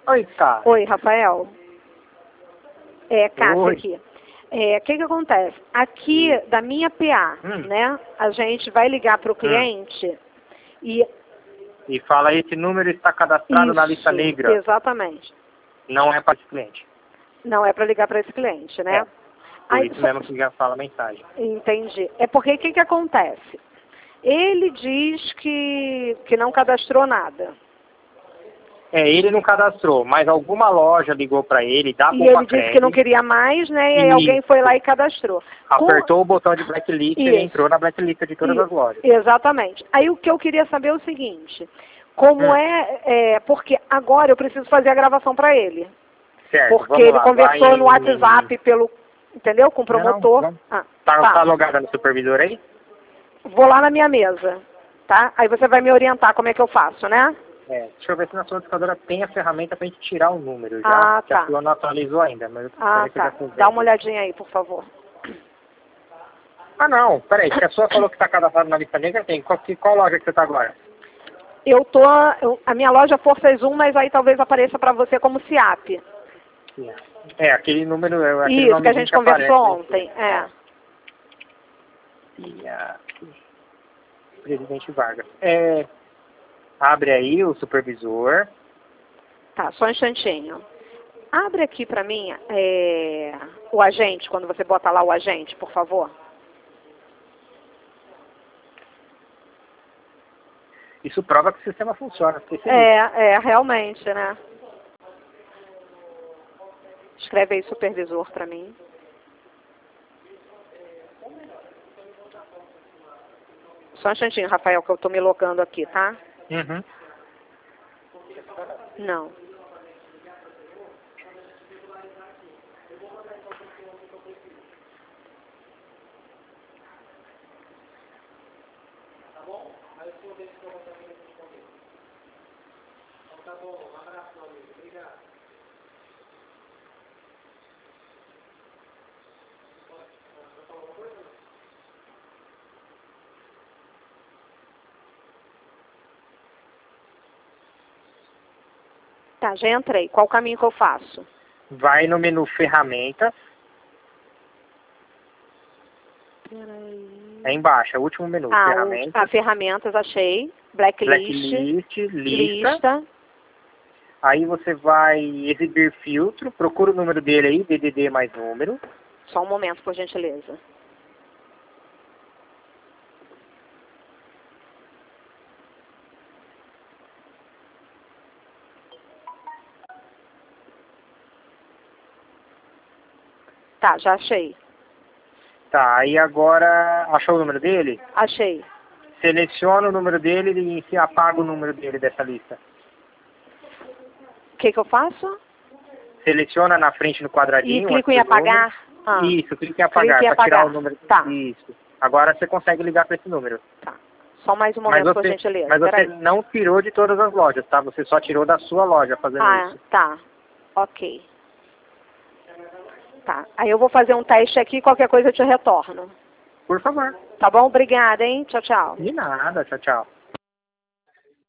Oi, cara. Oi, Rafael. Cássia Oi. aqui. O que acontece? Aqui da minha PA, né? A gente vai ligar para o cliente e... E fala, esse número está cadastrado na lista negra. Exatamente. Não é para esse cliente. Não é para ligar para esse cliente, né? Por isso mesmo que já fala a mensagem. Entendi. É porque o que acontece? Ele diz que não cadastrou nada. Ele não cadastrou, mas alguma loja ligou para ele, dá E ele disse que não queria mais, né? E aí alguém foi lá e cadastrou. Apertou o botão de blacklist e ele entrou na blacklist de todas as lojas. Exatamente. Aí o que eu queria saber é o seguinte, como porque agora eu preciso fazer a gravação para ele. Certo, porque ele conversou no WhatsApp entendeu? Com o promotor. Tá logada no supervisor aí? Vou lá na minha mesa, tá? Aí você vai me orientar como é que eu faço, né? Deixa eu ver se na sua educadora tem a ferramenta pra gente tirar o número já. Que a sua não atualizou ainda. Mas Dá uma olhadinha aí, por favor. Não, peraí, se a sua falou que tá cadastrado na lista negra, tem. Qual loja que você tá agora? A minha loja Forças 1, mas aí talvez apareça pra você como CIAP. Aquele número... Isso, que a gente conversou ontem, Presidente Vargas. Abre aí o supervisor. Tá, só um instantinho. Abre aqui pra mim o agente, quando você bota lá o agente, por favor. Isso prova que o sistema funciona. Realmente, né? Escreve aí supervisor pra mim. Só um instantinho, Rafael, que eu tô me logando aqui, tá? Não. Tá, já entrei. Qual o caminho que eu faço? Vai no menu ferramentas. Peraí. Embaixo, é o último menu. Ferramentas. Ferramentas, achei. Blacklist. Lista. Aí você vai exibir filtro. Procura o número dele aí, DDD mais número. Só um momento, por gentileza. Tá, já achei. Tá, aí agora... Achou o número dele? Achei. Seleciona o número dele e se apaga o número dele dessa lista. O que eu faço? Seleciona na frente no quadradinho. E clico em apagar? Isso, clica em apagar para tirar o número. Tá. Isso. Agora você consegue ligar para esse número. Tá. Só mais um momento, por gentileza. Mas você não tirou de todas as lojas, tá? Você só tirou da sua loja fazendo isso. Tá. Ok. Tá. Aí eu vou fazer um teste aqui, qualquer coisa eu te retorno. Por favor. Tá bom? Obrigada, hein? Tchau, tchau. De nada, tchau, tchau.